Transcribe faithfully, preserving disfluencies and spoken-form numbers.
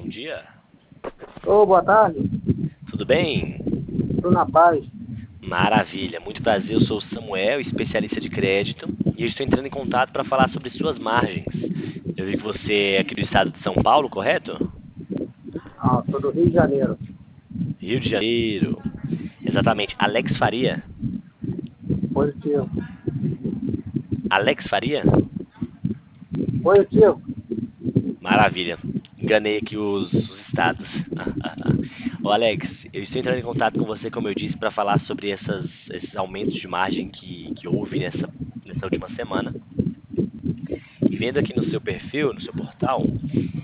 bom dia. Ô, boa tarde, Tudo bem? tudo na paz. Maravilha, muito prazer. Eu sou o Samuel, especialista de crédito, e eu estou entrando em contato para falar sobre suas margens. Eu vi que você é aqui do estado de São Paulo, correto? Ah, sou do Rio de Janeiro. Rio de Janeiro. Exatamente. Alex Faria? Positivo. Alex Faria? Positivo. Maravilha. Enganei aqui os, os estados. Ô Alex, eu estou entrando em contato com você, como eu disse, para falar sobre essas, esses aumentos de margem que, que houve nessa, nessa última semana. E vendo aqui no seu perfil, no seu portal,